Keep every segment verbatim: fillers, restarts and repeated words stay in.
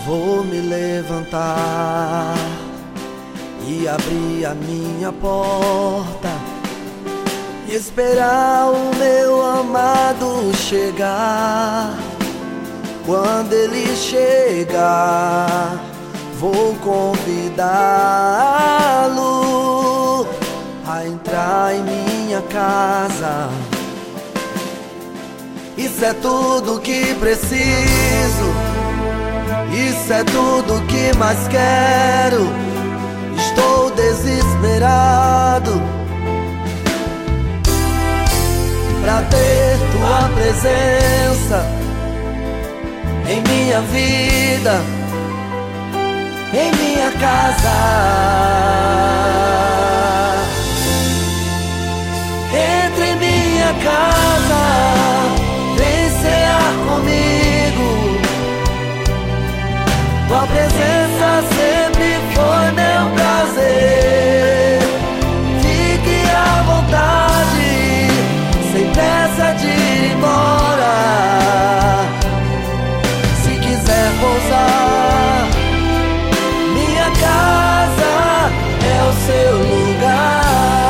Vou me levantar e abrir a minha porta e esperar o meu amado chegar. Quando ele chegar, vou convidá-lo a entrar em minha casa. Isso é tudo que preciso, isso é tudo que mais quero. Estou desesperado pra ter tua presença em minha vida, em minha casa. Entre em minha casa, vem cear comigo. Tua presença sempre foi meu prazer. Fique à vontade, sem pressa de ir embora. Se quiser pousar, minha casa é o seu lugar.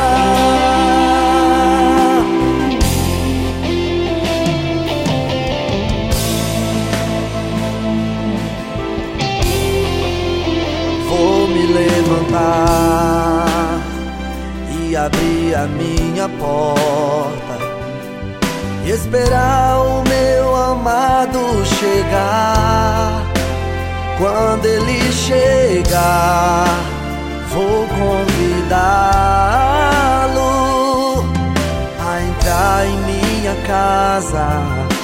Vou me levantar e abrir a minha porta e esperar o meu amado chegar. Quando ele chegar, vou convidá-lo a entrar em minha casa.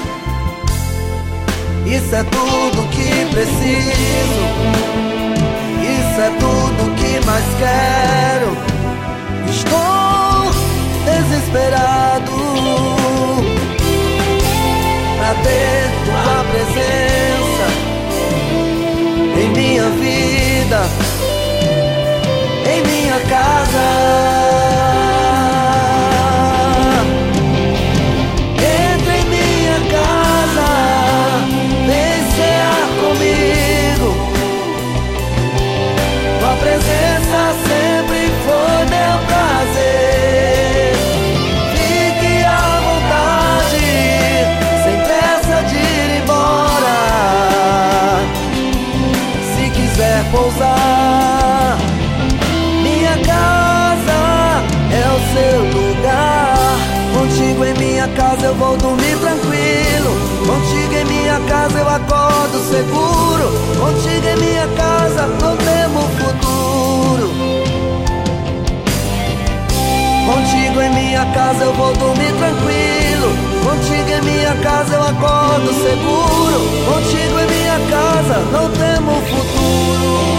Isso é tudo que preciso, isso é tudo que mais quero. Estou desesperado pra ter tua presença em minha vida, em minha casa. Entra em minha casa, vem cear comigo. Tua presença sempre foi meu prazer. Fique à vontade, sem pressa de ir embora. Se quiser pousar, minha casa é o seu lugar. Contigo em minha casa eu vou dormir tranquilo. Contigo em minha casa eu acordo seguro. Contigo em minha casa não temo futuro. Contigo em minha casa eu vou dormir tranquilo. Contigo em minha casa eu acordo seguro. Contigo em minha casa não temo futuro.